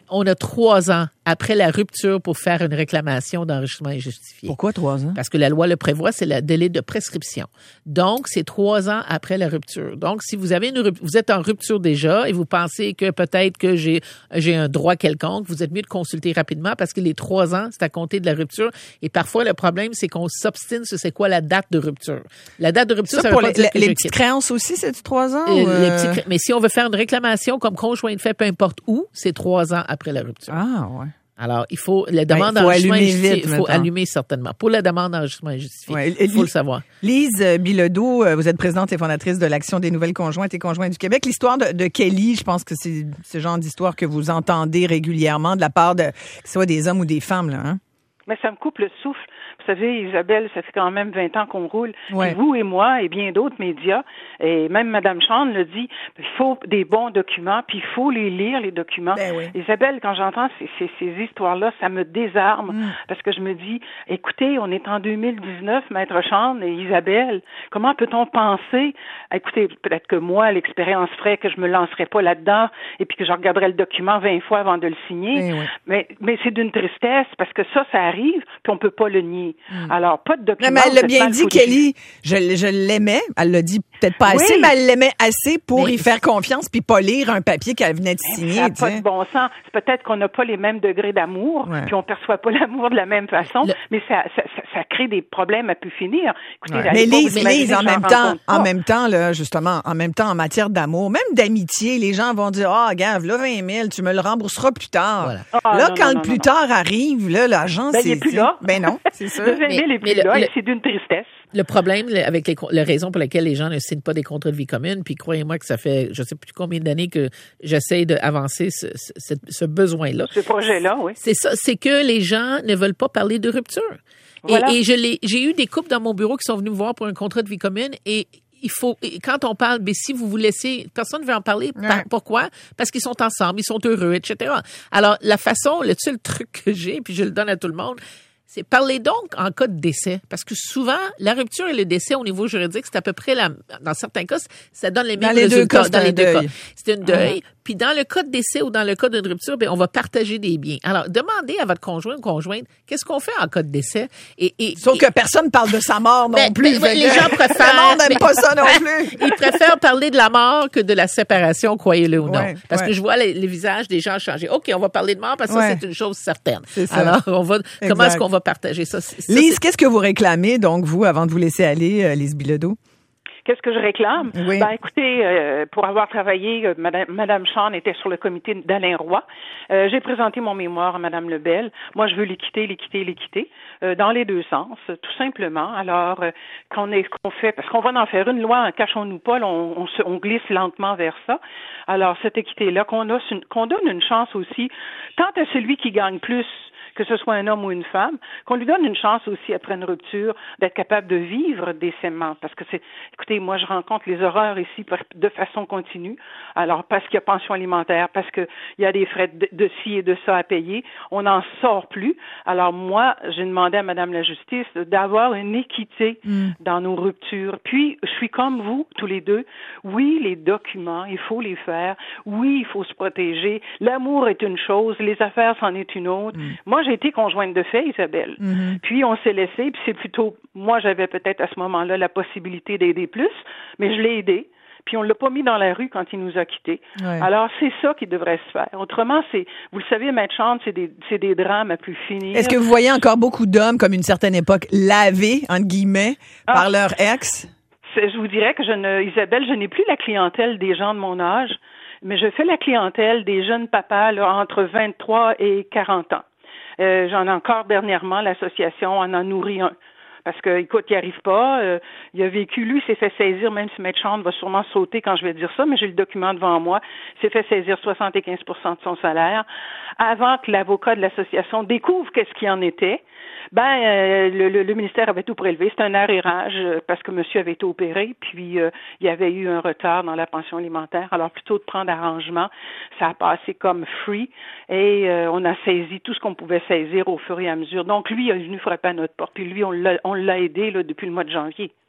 On a trois ans après la rupture pour faire une réclamation d'enrichissement injustifié. Pourquoi trois ans? Parce que la loi le prévoit, c'est le délai de prescription. Donc, c'est trois ans après la rupture. Donc, si vous avez une rup- vous êtes en rupture déjà et vous pensez que peut-être que j'ai j'ai un droit quelconque, vous êtes mieux de consulter rapidement parce que les trois ans, c'est à compter de la rupture. Et parfois, le problème, c'est qu'on s'obstine sur c'est quoi la date de rupture. La date de rupture, ça, ça veut pour pas les, dire que les je petites quitte. créances aussi, c'est trois ans? Euh, ou euh... les petits cré- mais si on veut faire une réclamation comme conjoint de fait, peu importe où, c'est trois ans après la rupture. Ah, ouais. Alors, il faut, la demande Ben, il faut d'enregistrement allumer injustifié, vite, il faut maintenant. allumer certainement. Pour la demande d'enregistrement injustifié, Ouais, il faut le savoir. Lise Bilodeau, vous êtes présidente et fondatrice de l'Action des nouvelles conjointes et conjoints du Québec. L'histoire de, de Kelly, je pense que c'est ce genre d'histoire que vous entendez régulièrement de la part de, que ce soit des hommes ou des femmes, là, hein? Mais ça me coupe le souffle. Vous savez, Isabelle, ça fait quand même vingt ans qu'on roule. Ouais. Et vous et moi et bien d'autres médias, et même Mme Chand le dit, il faut des bons documents, puis il faut les lire, les documents. Ben oui. Isabelle, quand j'entends ces, ces, ces histoires-là, ça me désarme, Mm. parce que je me dis, écoutez, on est en deux mille dix-neuf, Maître Chand et Isabelle, comment peut-on penser, écoutez, peut-être que moi, l'expérience ferait que je me lancerais pas là-dedans, et puis que je regarderais le document vingt fois avant de le signer, Ben oui. mais, mais c'est d'une tristesse, parce que ça, ça arrive, puis on peut pas le nier. Mm. Alors, pas de document. Non, mais elle l'a vous êtes bien mal dit, foutu. Kelly. Je, je l'aimais. Elle l'a dit peut-être pas Oui. assez, mais elle l'aimait assez pour Mais- y faire confiance puis pas lire un papier qu'elle venait de Ça signer. n'a tu pas sais. de bon sens. C'est peut-être qu'on n'a pas les mêmes degrés d'amour, Ouais. puis on perçoit pas l'amour de la même façon, Le- mais ça, ça, ça, ça crée des problèmes à pu finir. Écoutez, Ouais. allez Mais pas Lise, vous mais imaginer Lise, en que j'en même temps, rencontre en pas. même temps, là, justement, en même temps, en matière d'amour, même d'amitié, les gens vont dire, ah, gaffe, là, vingt mille, tu me le rembourseras plus tard. Voilà. Ah, là, non, quand non, le non, plus non. tard arrive, là, l'agent, Ben, c'est... il est plus là. Ben non, c'est sûr. Le vingt mille Mais- est plus mais le- là, le- et c'est d'une tristesse. Le problème le- avec les, la raison pour laquelle les gens ne signent pas des contrats de vie commune, puis croyez-moi que ça fait je sais plus combien d'années que j'essaie d'avancer ce, ce, ce, ce besoin-là. Ce projet-là, oui. C'est ça, c'est que les gens ne veulent pas parler de rupture. Voilà. Et, et je l'ai, j'ai eu des couples dans mon bureau qui sont venus me voir pour un contrat de vie commune et il faut, et quand on parle, mais si vous vous laissez, personne ne veut en parler. Par- Ouais. pourquoi? Parce qu'ils sont ensemble, ils sont heureux, et cetera. Alors, la façon, le seul truc que j'ai, puis je le donne à tout le monde, c'est parler donc en cas de décès. Parce que souvent, la rupture et le décès au niveau juridique, c'est à peu près la, dans certains cas, ça donne les mêmes Dans les deux résultats. cas, c'est dans un les deux deuil. cas. C'est une deuil. Puis dans le cas de décès ou dans le cas d'une rupture, ben on va partager des biens. Alors, demandez à votre conjoint ou conjointe, qu'est-ce qu'on fait en cas de décès? Et, et, Sauf et- que personne parle de sa mort non Ben, plus. ben, Fait les que- gens préfèrent- Le monde n'aime mais- pas ça non plus. ils préfèrent parler de la mort que de la séparation, croyez-le ou non. Ouais, parce ouais. que je vois les, les visages des gens changer. OK, on va parler de mort parce que Ouais. ça, c'est une chose certaine. C'est ça. Alors, on va, comment Exact. est-ce qu'on va partager ça? C'est- ça, Lise, c'est- qu'est-ce que vous réclamez, donc, vous, avant de vous laisser aller, euh, Lise Bilodeau? Qu'est-ce que je réclame? Oui. Ben, écoutez, euh, pour avoir travaillé, euh, Madame, Madame Chand était sur le comité d'Alain Roy. Euh, j'ai présenté mon mémoire à Madame Lebel. Moi, je veux l'équité, l'équité, l'équité, euh, dans les deux sens, tout simplement. Alors, euh, qu'on est, qu'on fait, parce qu'on va en faire une loi, cachons-nous pas, là, on, on, se, on glisse lentement vers ça. Alors, cette équité-là, qu'on a, qu'on donne une chance aussi, tant à celui qui gagne plus, que ce soit un homme ou une femme, qu'on lui donne une chance aussi après une rupture d'être capable de vivre décemment. Parce que c'est, écoutez, moi je rencontre les horreurs ici de façon continue. Alors parce qu'il y a pension alimentaire, parce qu'il y a des frais de, de ci et de ça à payer, on n'en sort plus. Alors moi, j'ai demandé à Madame la Justice d'avoir une équité mm. dans nos ruptures. Puis je suis comme vous tous les deux. Oui, les documents, il faut les faire. Oui, il faut se protéger. L'amour est une chose, les affaires c'en est une autre. Mm. Moi, j'ai été conjointe de fait, Isabelle. Mm-hmm. Puis on s'est laissé, puis c'est plutôt, moi j'avais peut-être à ce moment-là la possibilité d'aider plus, mais je l'ai aidé. Puis on l'a pas mis dans la rue quand il nous a quittés. Ouais. Alors c'est ça qui devrait se faire. Autrement, c'est, vous le savez, Maître Chand, c'est des, c'est des drames à plus finir. Est-ce que vous voyez encore beaucoup d'hommes, comme une certaine époque, lavés entre guillemets ah. par leur ex? Je vous dirais que je ne, Isabelle, je n'ai plus la clientèle des gens de mon âge, mais je fais la clientèle des jeunes papas là, entre vingt-trois et quarante ans. Euh, j'en ai encore dernièrement, l'association en a nourri un. Parce que, écoute, il n'y arrive pas. Euh, il a vécu, lui, s'est fait saisir, même si Maître Chand va sûrement sauter quand je vais dire ça, mais j'ai le document devant moi, s'est fait saisir soixante-quinze pour cent de son salaire. Avant que l'avocat de l'association découvre qu'est-ce qu'il en était, ben euh, le, le, le ministère avait tout prélevé. C'est un arrérage euh, parce que monsieur avait été opéré, puis euh, il y avait eu un retard dans la pension alimentaire. Alors, plutôt de prendre arrangement, ça a passé comme free et euh, on a saisi tout ce qu'on pouvait saisir au fur et à mesure. Donc, lui, il est venu frapper à notre porte, puis lui, on l'a, on l'a aidé là, depuis le mois de janvier.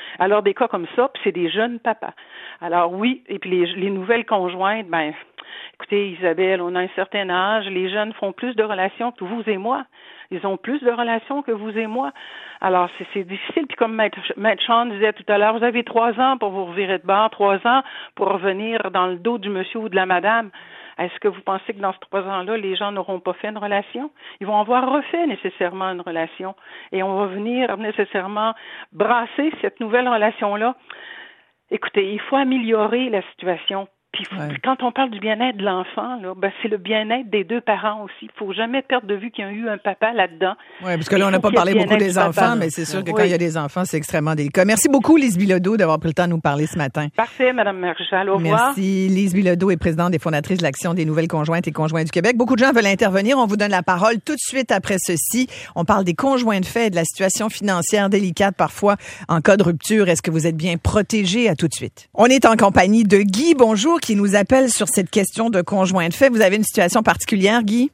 Alors, des cas comme ça, puis c'est des jeunes papas. Alors oui, et puis les, les nouvelles conjointes, ben, écoutez, Isabelle, on a un certain âge, les jeunes font plus de relations que vous et moi. Ils ont plus de relations que vous et moi. Alors, c'est, c'est difficile. Puis comme Maître, Maître Sean disait tout à l'heure, vous avez trois ans pour vous revirer de bord, trois ans pour revenir dans le dos du monsieur ou de la madame. Est-ce que vous pensez que dans ces trois ans-là, les gens n'auront pas fait une relation? Ils vont avoir refait nécessairement une relation. Et on va venir nécessairement brasser cette nouvelle relation-là. Écoutez, il faut améliorer la situation. Puis ouais. Quand on parle du bien-être de l'enfant, là, ben c'est le bien-être des deux parents aussi. Il faut jamais perdre de vue qu'il y a eu un papa là-dedans. Oui, parce que là, on n'a pas parlé beaucoup des enfants, papa. Mais c'est sûr que oui. Quand il y a des enfants, c'est extrêmement délicat. Merci beaucoup, Lise Bilodeau, d'avoir pris le temps de nous parler ce matin. Parfait, Mme Maréchal. Au revoir. Merci. Lise Bilodeau est présidente et fondatrice de l'Action des nouvelles conjointes et conjoints du Québec. Beaucoup de gens veulent intervenir. On vous donne la parole tout de suite après ceci. On parle des conjoints de fait, de la situation financière délicate parfois en cas de rupture. Est-ce que vous êtes bien protégés? À tout de suite. On est en compagnie de Guy, bonjour, qui nous appelle sur cette question de conjoint de fait. Vous avez une situation particulière, Guy?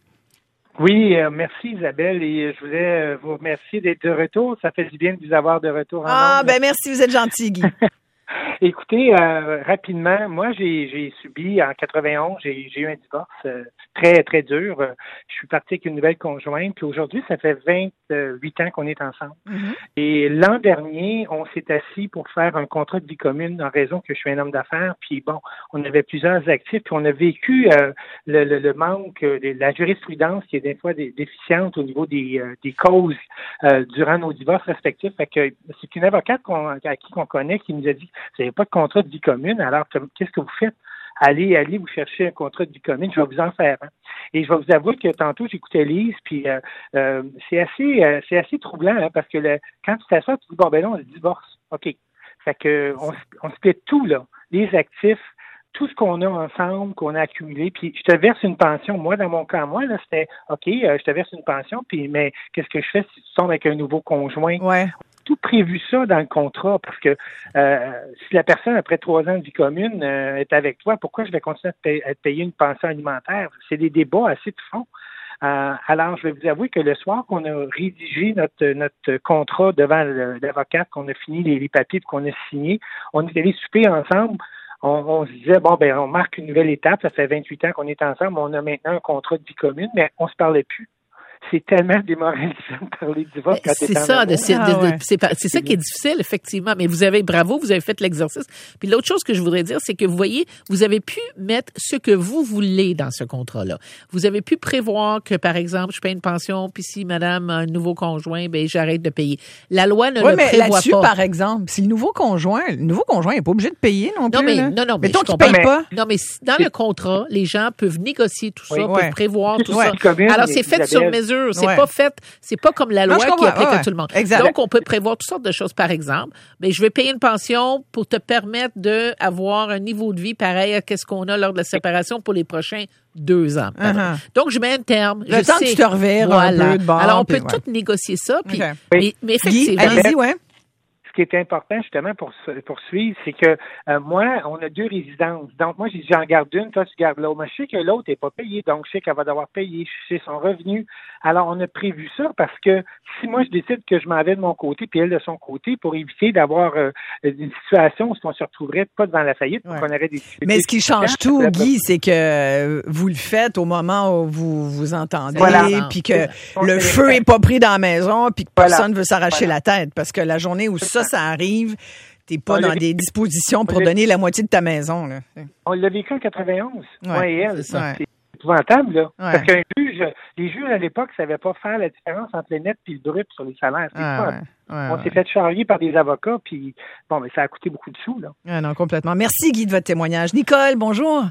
Oui, euh, merci Isabelle et je voulais euh, vous remercier d'être de retour. Ça fait du bien de vous avoir de retour en Ah, ondes. ben merci, vous êtes gentil, Guy. Écoutez, euh, rapidement, moi j'ai, j'ai subi en quatre-vingt-onze, j'ai, j'ai eu un divorce euh, très, très dur. Je suis parti avec une nouvelle conjointe, puis aujourd'hui, ça fait vingt-huit ans qu'on est ensemble. Mm-hmm. Et l'an dernier, on s'est assis pour faire un contrat de vie commune en raison que je suis un homme d'affaires, puis bon, on avait plusieurs actifs, puis on a vécu euh, le, le, le manque de la jurisprudence qui est des fois déficiente au niveau des, euh, des causes euh, durant nos divorces respectifs. Fait que c'est une avocate qu'on, à qui on connaît qui nous a dit vous n'avez pas de contrat de vie commune, alors qu'est-ce que vous faites? Allez, allez vous chercher un contrat de vie commune, je vais vous en faire un. Et je vais vous avouer que tantôt, j'écoutais Lise, puis euh, euh, c'est assez euh, c'est assez troublant, hein, parce que le, quand tu t'assois, tu dis, bon, ben là, on se divorce. OK. Fait que on, on split tout, là. Les actifs, tout ce qu'on a ensemble, qu'on a accumulé, puis je te verse une pension. Moi, dans mon cas, moi, là, c'était OK, euh, je te verse une pension, puis mais qu'est-ce que je fais si tu tombes avec un nouveau conjoint? Ouais. Tout prévu ça dans le contrat parce que euh, si la personne, après trois ans de vie commune, euh, est avec toi, pourquoi je vais continuer à te, payer, à te payer une pension alimentaire? C'est des débats assez de fond. Euh, alors, je vais vous avouer que le soir qu'on a rédigé notre notre contrat devant le, l'avocate, qu'on a fini les, les papiers, qu'on a signé, on est allé souper ensemble. On, on se disait, bon, ben, on marque une nouvelle étape. Ça fait vingt-huit ans qu'on est ensemble. On a maintenant un contrat de vie commune, mais on se parlait plus. C'est tellement démoralisant de parler de divorce quand c'est t'es en ça, de, c'est, ah, de, ouais. de, c'est, pas, c'est ça qui est difficile, effectivement. Mais vous avez, bravo, vous avez fait l'exercice. Puis l'autre chose que je voudrais dire, c'est que vous voyez, vous avez pu mettre ce que vous voulez dans ce contrat-là. Vous avez pu prévoir que, par exemple, je paye une pension, puis si madame a un nouveau conjoint, ben j'arrête de payer. La loi ne oui, le mais prévoit là-dessus, pas. par exemple, si le nouveau conjoint, le nouveau conjoint n'est pas obligé de payer non plus. Non, mais, là. non, non, mais mettons je qu'il comprends. paye pas. Non, mais dans le contrat, les gens peuvent négocier tout ça, oui, peuvent ouais. prévoir tout ouais. ça. Commune, Alors, c'est fait sur mesure. C'est ouais. pas fait, c'est pas comme la loi non, qui applique ouais, à tout le monde. Exact. Donc, on peut prévoir toutes sortes de choses. Par exemple, ben, je vais payer une pension pour te permettre d'avoir un niveau de vie pareil à ce qu'on a lors de la séparation pour les prochains deux ans. Uh-huh. Donc, je mets un terme. Le je temps sais. que tu te revires voilà. un peu de bord. Alors, on peut puis, tout ouais. négocier ça. Puis, okay. mais, mais effectivement. Guy, allez-y, ouais. Ce qui est important, justement, pour poursuivre, c'est que euh, moi, on a deux résidences. Donc, moi, j'ai dit, j'en garde une, toi, tu gardes l'autre. Mais je sais que l'autre n'est pas payée, donc je sais qu'elle va devoir payer, je sais son revenu. Alors, on a prévu ça parce que si moi, je décide que je m'en vais de mon côté, puis elle de son côté, pour éviter d'avoir euh, une situation où on se retrouverait pas devant la faillite, ouais. qu'on aurait des difficultés. Mais ce qui change tout, Guy, c'est que vous le faites au moment où vous vous entendez, voilà. Puis que on le feu n'est pas pris dans la maison, puis que personne ne voilà. veut s'arracher voilà. la tête. Parce que la journée où ça, ça arrive, t'es pas on dans des dispositions pour donner la moitié de ta maison. Là. On l'a vécu en quatre-vingt-onze, ouais, moi et elle. C'est, ça. c'est épouvantable, là. Ouais. Parce qu'un juge, les juges à l'époque ne savaient pas faire la différence entre le net et le brut sur les salaires. C'est ah, ouais. Ouais, on ouais. s'est fait charrier par des avocats, puis bon, mais ça a coûté beaucoup de sous, là. Ah non, complètement. Merci, Guy, de votre témoignage. Nicole, bonjour.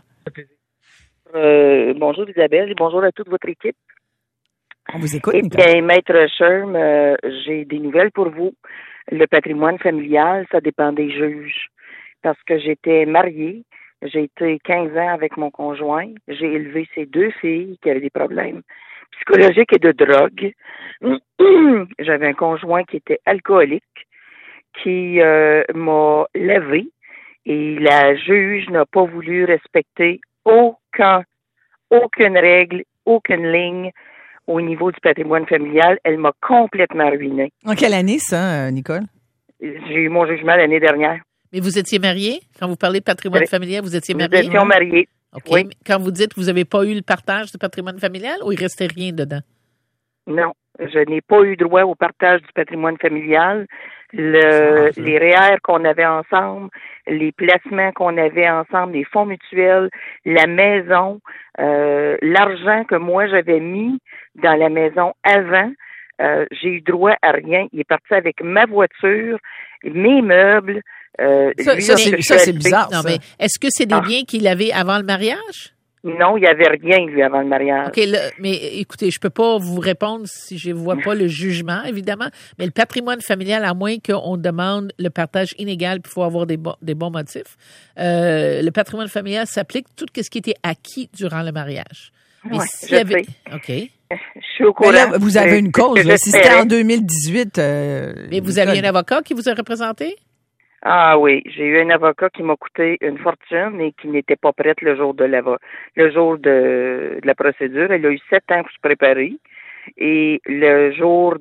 Euh, bonjour, Isabelle, et bonjour à toute votre équipe. On vous écoute, eh Nicole. Bien, Maître Sherm, euh, j'ai des nouvelles pour vous. Le patrimoine familial, ça dépend des juges. Parce que j'étais mariée, j'ai été quinze ans avec mon conjoint, j'ai élevé ces deux filles qui avaient des problèmes psychologiques et de drogue. J'avais un conjoint qui était alcoolique, qui euh, m'a lavé, et la juge n'a pas voulu respecter aucun, aucune règle, aucune ligne au niveau du patrimoine familial. Elle m'a complètement ruinée. En quelle année, ça, Nicole? J'ai eu mon jugement l'année dernière. Mais vous étiez marié? Quand vous parlez de patrimoine Oui. familial, vous étiez Nous marié? étions mariés. OK. Oui. Mais quand vous dites que vous n'avez pas eu le partage du patrimoine familial ou il restait rien dedans? Non, je n'ai pas eu droit au partage du patrimoine familial. Le, les R E E R qu'on avait ensemble, les placements qu'on avait ensemble, les fonds mutuels, la maison, euh, l'argent que moi j'avais mis dans la maison avant, euh, j'ai eu droit à rien. Il est parti avec ma voiture, mes meubles. Euh, ça, lui, ça, lorsque c'est, je ça, suis c'est arrivée- bizarre. Non, ça. mais est-ce que c'est des Ah. biens qu'il avait avant le mariage? Non, il n'y avait rien, lui, avant le mariage. OK, le- mais écoutez, je peux pas vous répondre si je vois pas le jugement, évidemment, mais le patrimoine familial, à moins qu'on demande le partage inégal, puis il faut avoir des, bo- des bons motifs, euh, le patrimoine familial s'applique tout ce qui était acquis durant le mariage. Mais Ouais, s'il je y avait... sais. OK. Je suis au courant. Mais là, vous avez Euh, une cause. que Là. Si c'était j'espérais. en deux mille dix-huit... euh, Mais vous Nicole. aviez un avocat qui vous a représenté? Ah oui, j'ai eu un avocat qui m'a coûté une fortune et qui n'était pas prête le jour de la le jour de, de la procédure. Elle a eu sept ans pour se préparer. Et le jour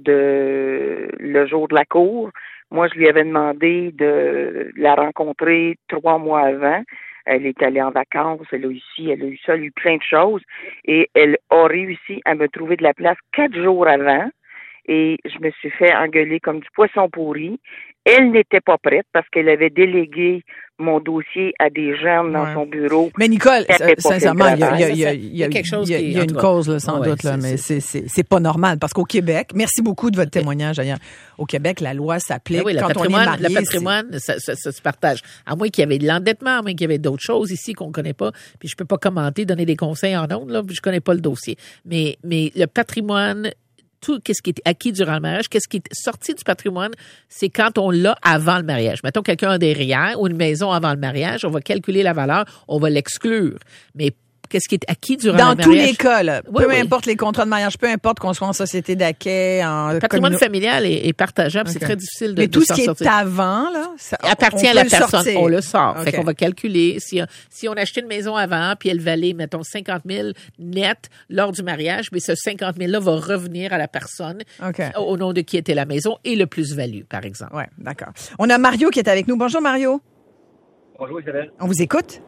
de le jour de la cour, moi je lui avais demandé de la rencontrer trois mois avant. Elle est allée en vacances, elle a eu ci, elle a eu ça, elle a eu plein de choses. Et elle a réussi à me trouver de la place quatre jours avant. Et je me suis fait engueuler comme du poisson pourri. Elle n'était pas prête parce qu'elle avait délégué mon dossier à des jeunes dans Ouais. son bureau. Mais Nicole, Elle avait pas sincèrement, fait le il y a, il y a- il y a- travail. il y a- Il y a quelque chose il y a- qui- il y a en une tout cas. cause, là, sans Ouais, doute, là, c'est- mais c'est, c'est, c'est pas normal. Parce qu'au Québec, merci beaucoup de votre témoignage, d'ailleurs. Au Québec, la loi s'applique Ben oui, le quand on est patrimoine, marié. le c'est- patrimoine, ça, ça- ça se partage. À moins qu'il y avait de l'endettement, à moins qu'il y avait d'autres choses ici qu'on connaît pas. Puis je peux pas commenter, donner des conseils en ondes, là, puis je connais pas le dossier. Mais, mais le patrimoine, tout qu'est-ce qui est acquis durant le mariage, qu'est-ce qui est sorti du patrimoine, c'est quand on l'a avant le mariage. Mettons quelqu'un a des R E E R ou une maison avant le mariage, on va calculer la valeur, on va l'exclure. Mais qu'est-ce qui est acquis durant Dans le tous mariage? les cas, là, Oui, peu oui. importe les contrats de mariage, peu importe qu'on soit en société d'acquet, en Le patrimoine communo- familial est, est partageable, c'est Ok. très difficile de, Mais de tout ce s'en qui sortir. est avant, là, ça appartient on à la peut le personne, sortir. on le sort. Fait Ok. qu'on va calculer, si, si on a acheté une maison avant, puis elle valait, mettons, cinquante mille net lors du mariage, mais ce cinquante mille-là va revenir à la personne OK. au, au nom de qui était la maison et le plus-value, par exemple. Ouais, d'accord. On a Mario qui est avec nous. Bonjour, Mario. Bonjour Isabelle. On vous écoute?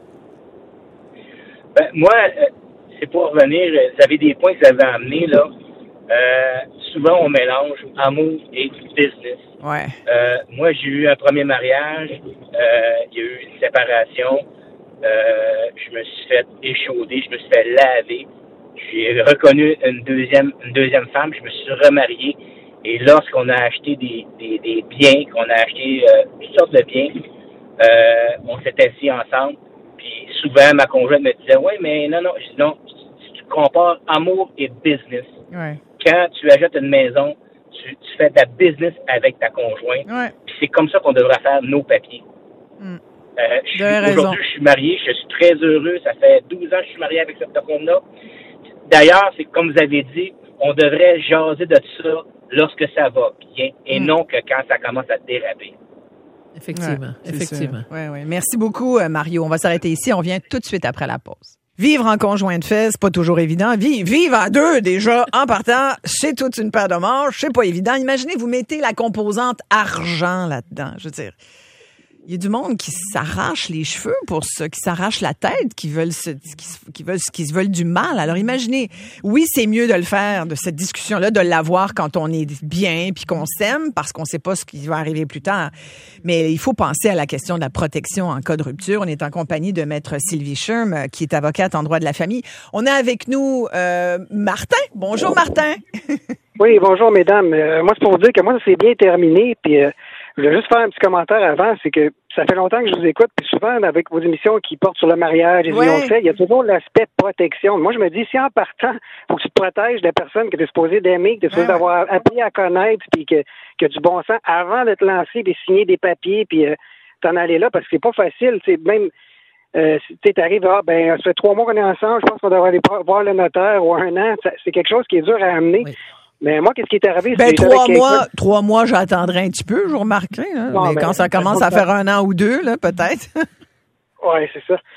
Ben, moi, euh, c'est pour revenir, euh, vous avez des points que vous avez amenés, là. Euh, souvent, on mélange amour et business. Ouais. Euh, moi, j'ai eu un premier mariage, euh, il y a eu une séparation, euh, je me suis fait échauder, je me suis fait laver, j'ai reconnu une deuxième une deuxième femme, je me suis remarié, et lorsqu'on a acheté des, des, des biens, qu'on a acheté euh, toutes sortes de biens, euh, on s'est assis ensemble, puis souvent, ma conjointe me disait, ouais, mais non, non, je dis non, si tu compares amour et business, Ouais. quand tu achètes une maison, tu, tu fais de la business avec ta conjointe. Ouais. Puis c'est comme ça qu'on devrait faire nos papiers. Mm. Euh, je suis- Vous avez raison. aujourd'hui, je suis marié, je suis très heureux. Ça fait douze ans que je suis marié avec cette personne-là. D'ailleurs, c'est comme vous avez dit, on devrait jaser de ça lorsque ça va bien et Mm. non que quand ça commence à déraper. Effectivement, Ouais, c'est effectivement. sûr. Ouais, ouais. Merci beaucoup, euh, Mario. On va s'arrêter ici. On revient tout de suite après la pause. Vivre en conjoint de fait, c'est pas toujours évident. Vivre, vivre à deux, déjà, en partant, c'est toute une paire de manches. C'est pas évident. Imaginez, vous mettez la composante argent là-dedans. Je veux dire, il y a du monde qui s'arrache les cheveux pour ça, qui s'arrache la tête, qui veulent se, qui, se- qui veulent, qui se veulent du mal. Alors imaginez, oui, c'est mieux de le faire, de cette discussion-là, de l'avoir quand on est bien puis qu'on s'aime, parce qu'on sait pas ce qui va arriver plus tard. Mais il faut penser à la question de la protection en cas de rupture. On est en compagnie de Maître Sylvie Schirm, euh, qui est avocate en droit de la famille. On a avec nous euh, Martin. Bonjour, Martin. Oui, bonjour mesdames. Euh, moi, c'est pour vous dire que moi, ça s'est bien terminé. Puis, euh, je voulais juste faire un petit commentaire avant. C'est que ça fait longtemps que je vous écoute. Puis souvent, avec vos émissions qui portent sur le mariage et les Ouais. unions de fait, il y a toujours l'aspect protection. Moi, je me dis, si en partant, faut que tu te protèges de la personne que tu es supposé d'aimer, que tu es supposé Ouais, ouais. d'avoir appris à connaître, puis que, que du bon sens avant de te lancer, puis signer des papiers, puis euh, t'en aller là, parce que c'est pas facile. Tu sais, même euh, tu t'arrives, ah, ben, ça fait trois mois qu'on est ensemble, je pense qu'on devrait aller voir le notaire ou un an. Ça- C'est quelque chose qui est dur à amener. Oui. Mais moi, qu'est-ce qui est arrivé? Ben, c'est que j'avais trois quelqu'un- mois, trois mois, j'attendrai un petit peu, je vous remarquerai. Hein. Non, mais ben, quand ça commence à faire un an ou deux, là, peut-être. Oui, c'est ça.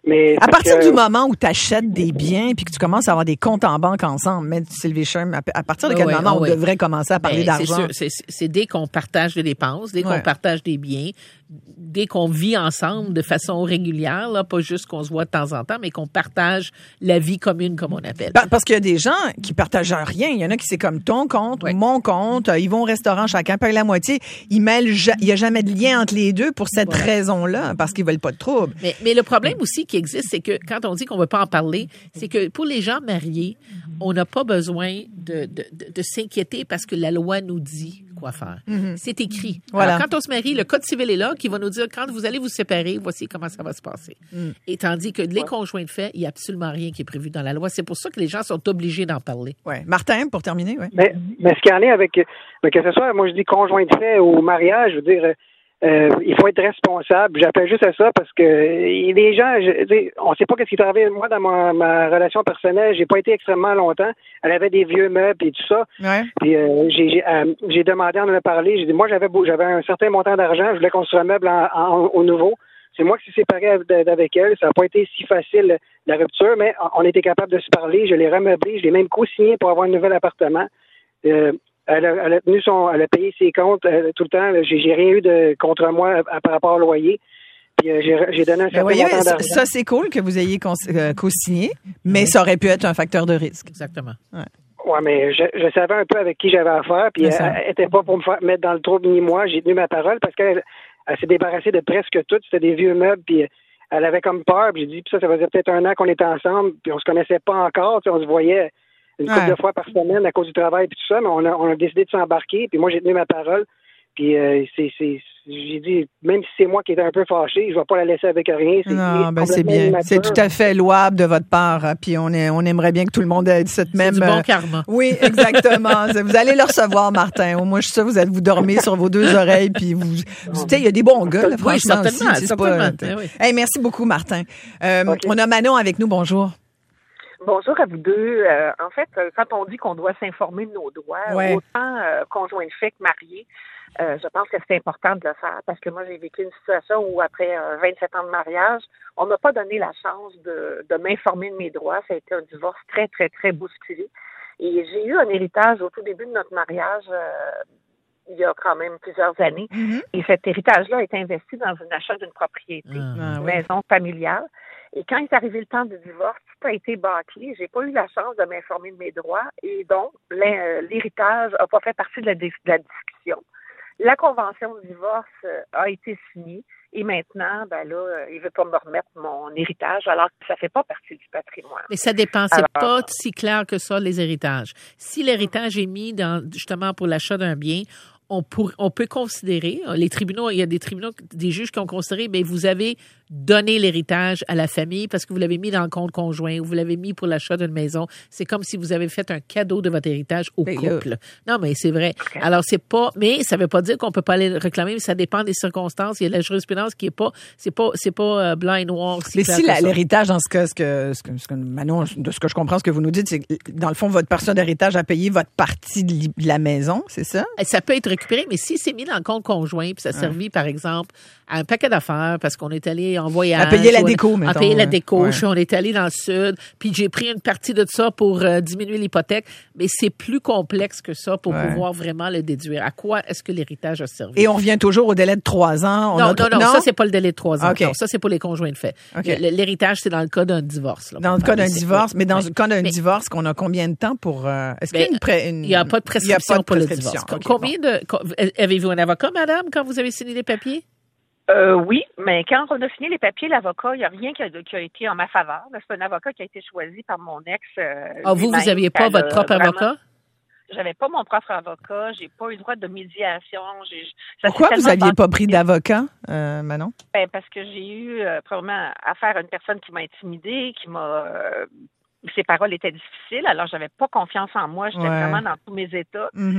Mais à partir que, du moment où tu achètes des biens puis que tu commences à avoir des comptes en banque ensemble, mais Sylvie Sherm, à, à partir de quel oui, moment oh on oui. devrait commencer à parler Ben, d'argent? C'est sûr, c'est, c'est dès qu'on partage des dépenses, dès qu'on ouais. partage des biens, dès qu'on vit ensemble de façon régulière, là, pas juste qu'on se voit de temps en temps, mais qu'on partage la vie commune, comme on appelle. Parce qu'il y a des gens qui partagent rien. Il y en a qui c'est comme ton compte, ouais. mon compte. Ils vont au restaurant, chacun paye la moitié. Ils mêlent, il n'y a jamais de lien entre les deux pour cette ouais. raison-là, parce qu'ils veulent pas de trouble. Mais, mais le problème aussi qui existe, c'est que quand on dit qu'on veut pas en parler, c'est que pour les gens mariés, on n'a pas besoin de, de, de, de s'inquiéter parce que la loi nous dit quoi faire. Mm-hmm. C'est écrit. Voilà. Alors, quand on se marie, le Code civil est là qui va nous dire quand vous allez vous séparer, voici comment ça va se passer. Mm. Et tandis que les conjoints de fait, il n'y a absolument rien qui est prévu dans la loi. C'est pour ça que les gens sont obligés d'en parler. Ouais. Martin, pour terminer, oui. Mais, mais ce qu'il y en est avec, que ce soit, moi je dis conjoint de fait ou mariage, je veux dire, euh, il faut être responsable. J'appelle juste à ça parce que les gens, je, on ne sait pas ce qui est arrivé. Moi, dans ma, ma relation personnelle, j'ai pas été extrêmement longtemps. Elle avait des vieux meubles et tout ça. Ouais. Puis euh, j'ai, j'ai, euh, j'ai demandé, on en a parlé. J'ai dit, moi, j'avais j'avais un certain montant d'argent. Je voulais construire un meuble en, en, au nouveau. C'est moi qui suis séparé avec elle. Ça n'a pas été si facile, la rupture, mais on était capable de se parler. Je l'ai remeublé. Je l'ai même co-signé pour avoir un nouvel appartement. Euh, Elle a, elle a tenu son, elle a payé ses comptes euh, tout le temps. J'ai, j'ai rien eu de contre moi à, à, par rapport au loyer. Puis euh, j'ai, j'ai donné un certain voyez, montant d'argent. Ça, c'est cool que vous ayez euh, co-signé, mais oui. ça aurait pu être un facteur de risque. Exactement. Ouais. Ouais, mais je, je savais un peu avec qui j'avais affaire, puis elle, elle était pas pour me faire mettre dans le trouble ni moi. J'ai tenu ma parole parce qu'elle elle s'est débarrassée de presque tout. C'était des vieux meubles, puis elle avait comme peur. Puis j'ai dit, puis ça, ça faisait peut-être un an qu'on était ensemble, puis on se connaissait pas encore. On se voyait une couple ouais. de fois par semaine à cause du travail et tout ça, mais on a, on a décidé de s'embarquer, puis moi, j'ai tenu ma parole, puis euh, c'est, c'est, j'ai dit, même si c'est moi qui étais un peu fâché, je vais pas la laisser avec rien. C'est, non, ben c'est bien. Immature. C'est tout à fait louable de votre part, hein, puis on, est, on aimerait bien que tout le monde ait cette c'est même... du bon karma. Oui, exactement. Vous allez le recevoir, Martin. Au moins, je suis sûre, vous allez vous dormir sur vos deux oreilles, puis vous... Tu sais, il y a des bons gars, là, franchement. Oui, certainement, aussi, certainement. C'est pas, oui. Hey, merci beaucoup, Martin. Euh, okay. On a Manon avec nous. Bonjour. Bonjour à vous deux. Euh, en fait, quand on dit qu'on doit s'informer de nos droits, ouais. autant euh, conjoint de fait que marié, euh, je pense que c'est important de le faire parce que moi, j'ai vécu une situation où, après euh, vingt-sept ans de mariage, on m'a pas donné la chance de, de m'informer de mes droits. Ça a été un divorce très, très, très bousculé. Et j'ai eu un héritage au tout début de notre mariage euh, il y a quand même plusieurs années. Mm-hmm. Et cet héritage-là a été investi dans l'achat d'une propriété, ah, une oui. maison familiale. Et quand est arrivé le temps du divorce, tout a été bâclé. J'ai pas eu la chance de m'informer de mes droits et donc l'héritage n'a pas fait partie de la, de la discussion. La convention de divorce a été signée et maintenant, ben là, il veut pas me remettre mon héritage alors que ça fait pas partie du patrimoine. Mais ça dépend. C'est alors, pas si clair que ça, les héritages. Si l'héritage est mis dans, justement pour l'achat d'un bien, on, pour, on peut considérer, les tribunaux, il y a des tribunaux, des juges qui ont considéré, bien, vous avez donné l'héritage à la famille parce que vous l'avez mis dans le compte conjoint ou vous l'avez mis pour l'achat d'une maison. C'est comme si vous avez fait un cadeau de votre héritage au mais couple. Là. Non, mais c'est vrai. Okay. Alors, c'est pas, mais ça veut pas dire qu'on peut pas aller le réclamer, mais ça dépend des circonstances. Il y a la jurisprudence qui est pas, c'est pas, c'est pas euh, blanc et noir. Si mais si la, l'héritage, dans ce cas, ce que, ce que, ce que, Manon, de ce que je comprends, ce que vous nous dites, c'est que, dans le fond, votre personne d'héritage a payé votre partie de la maison, c'est ça? Ça peut être récupéré, mais si c'est mis dans le compte conjoint, puis ça a servi, ouais. par exemple, à un paquet d'affaires, parce qu'on est allé en voyage. À payer la déco, mettons. À payer la déco, ouais. on est allé dans le sud, puis j'ai pris une partie de ça pour euh, diminuer l'hypothèque, mais c'est plus complexe que ça pour ouais. pouvoir vraiment le déduire. À quoi est-ce que l'héritage a servi? Et on revient toujours au délai de trois ans. On non, a... non, non, non, ça, c'est pas le délai de trois ans. Okay. Non, ça, c'est pour les conjoints de fait. Okay. L'héritage, c'est dans le cas d'un divorce. Là, dans le cas d'un divorce, mais dans ouais. le cas d'un mais... divorce, qu'on a combien de temps pour... Euh... Est-ce ben, qu'il y a une... Pré... une... Il n'y a pas de prescription pas de pour prescription. le divorce. Okay, combien bon. de... Avez-vous un avocat, madame, quand vous avez signé les papiers? Euh, oui, mais quand on a signé les papiers, l'avocat, il n'y a rien qui a, qui a été en ma faveur. C'est un avocat qui a été choisi par mon ex. Euh, ah, vous, vous n'aviez pas votre propre vraiment... avocat? J'avais pas mon propre avocat, j'ai pas eu le droit de médiation. J'ai, ça Pourquoi vous n'aviez pas pris d'avocat, euh, Manon? Ben, parce que j'ai eu euh, probablement affaire à une personne qui m'a intimidée, qui m'a... Euh, ses paroles étaient difficiles, alors j'avais pas confiance en moi, j'étais ouais. vraiment dans tous mes états. Mm-hmm.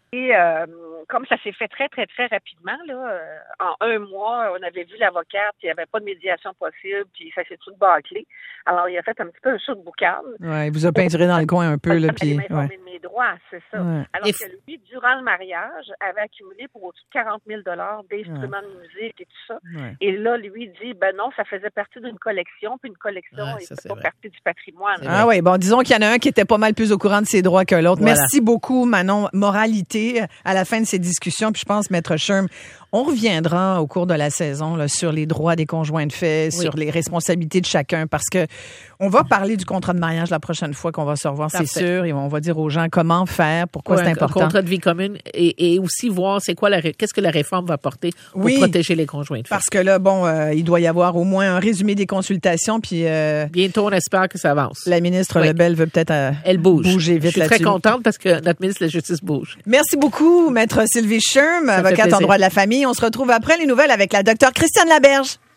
Et euh, comme ça s'est fait très, très, très rapidement, là, euh, en un mois, on avait vu l'avocate, il n'y avait pas de médiation possible, puis ça s'est tout bâclé. Alors, il a fait un petit peu un saut de boucan. Ouais, il vous a peinturé dans le coin un peu, là, puis. Ouais. De mes droits, c'est ça. Ouais. Alors que lui, durant le mariage, avait accumulé pour au-dessus de quarante mille dollars d'instruments ouais. de musique et tout ça. Ouais. Et là, lui dit, ben non, ça faisait partie d'une collection, puis une collection ouais, n'est pas vrai. Partie du patrimoine. Ah oui, bon, disons qu'il y en a un qui était pas mal plus au courant de ses droits que l'autre. Voilà. Merci beaucoup, Manon. Moralité à la fin de ces discussions, puis je pense, Maître Schirm, on reviendra au cours de la saison là, sur les droits des conjoints de fait, oui. sur les responsabilités de chacun, parce que on va parler du contrat de mariage la prochaine fois qu'on va se revoir, Parfait. C'est sûr, et on va dire aux gens comment faire, pourquoi oui, c'est important. Un contrat de vie commune et, et aussi voir c'est quoi la qu'est-ce que la réforme va apporter pour oui, protéger les conjoints de fait. Parce que là, bon, euh, il doit y avoir au moins un résumé des consultations, puis euh, bientôt on espère que ça avance. La ministre oui. Lebel veut peut-être euh, Elle bouge. bouger vite là-dessus. Je suis là-dessus. très contente parce que notre ministre de la Justice bouge. Merci beaucoup, Maître Sylvie Schirm, avocate en droit de la famille. On se retrouve après les nouvelles avec la docteure Christiane Laberge.